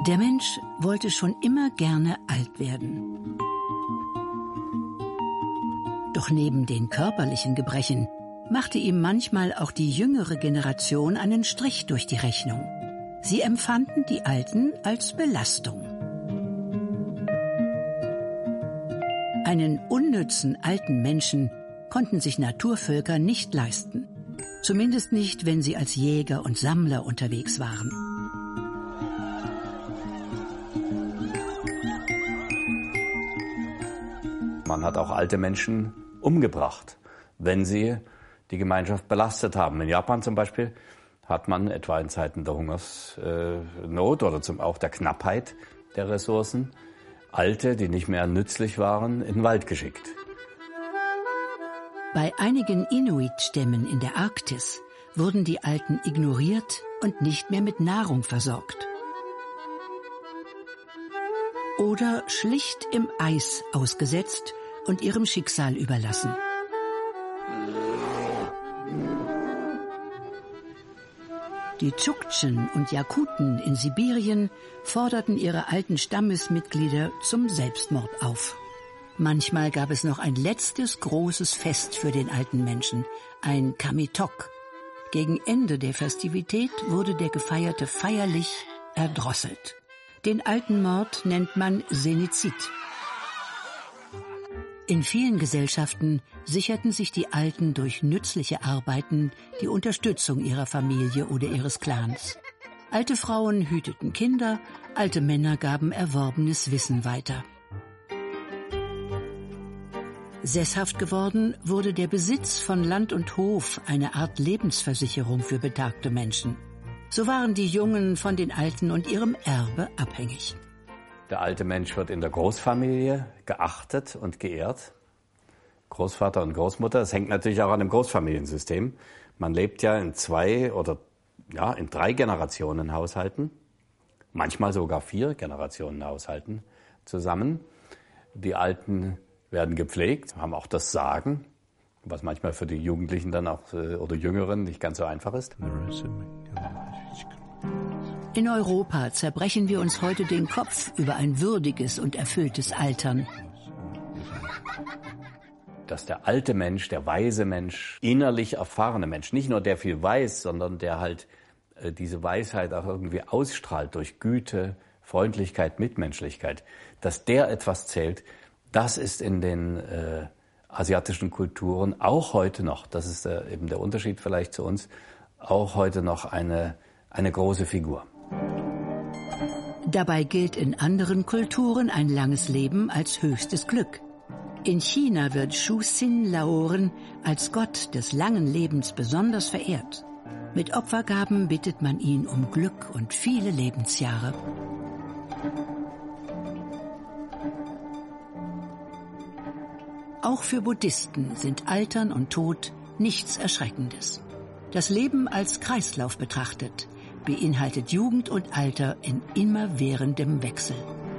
Der Mensch wollte schon immer gerne alt werden. Doch neben den körperlichen Gebrechen machte ihm manchmal auch die jüngere Generation einen Strich durch die Rechnung. Sie empfanden die Alten als Belastung. Einen unnützen alten Menschen konnten sich Naturvölker nicht leisten. Zumindest nicht, wenn sie als Jäger und Sammler unterwegs waren. Man hat auch alte Menschen umgebracht, wenn sie die Gemeinschaft belastet haben. In Japan zum Beispiel hat man etwa in Zeiten der Hungersnot oder auch der Knappheit der Ressourcen Alte, die nicht mehr nützlich waren, in den Wald geschickt. Bei einigen Inuit-Stämmen in der Arktis wurden die Alten ignoriert und nicht mehr mit Nahrung versorgt. Oder schlicht im Eis ausgesetzt und ihrem Schicksal überlassen. Die Tschuktschen und Jakuten in Sibirien forderten ihre alten Stammesmitglieder zum Selbstmord auf. Manchmal gab es noch ein letztes großes Fest für den alten Menschen, ein Kamitok. Gegen Ende der Festivität wurde der Gefeierte feierlich erdrosselt. Den Altenmord nennt man Senizid. In vielen Gesellschaften sicherten sich die Alten durch nützliche Arbeiten die Unterstützung ihrer Familie oder ihres Clans. Alte Frauen hüteten Kinder, alte Männer gaben erworbenes Wissen weiter. Sesshaft geworden wurde der Besitz von Land und Hof eine Art Lebensversicherung für betagte Menschen. So waren die Jungen von den Alten und ihrem Erbe abhängig. Der alte Mensch wird in der Großfamilie geachtet und geehrt. Großvater und Großmutter, das hängt natürlich auch an dem Großfamiliensystem. Man lebt ja in 2 oder in 3 Generationenhaushalten, manchmal sogar 4 Generationenhaushalten zusammen. Die Alten werden gepflegt, haben auch das Sagen, was manchmal für die Jugendlichen dann auch oder Jüngeren nicht ganz so einfach ist. In Europa zerbrechen wir uns heute den Kopf über ein würdiges und erfülltes Altern. Dass der alte Mensch, der weise Mensch, innerlich erfahrene Mensch, nicht nur der viel weiß, sondern der halt diese Weisheit auch irgendwie ausstrahlt durch Güte, Freundlichkeit, Mitmenschlichkeit, dass der etwas zählt, das ist in den asiatischen Kulturen auch heute noch, das ist eben der Unterschied vielleicht zu uns, auch heute noch eine große Figur. Dabei gilt in anderen Kulturen ein langes Leben als höchstes Glück. In China wird Shu Sin Laoren als Gott des langen Lebens besonders verehrt. Mit Opfergaben bittet man ihn um Glück und viele Lebensjahre. Auch für Buddhisten sind Altern und Tod nichts Erschreckendes. Das Leben als Kreislauf betrachtet beinhaltet Jugend und Alter in immerwährendem Wechsel.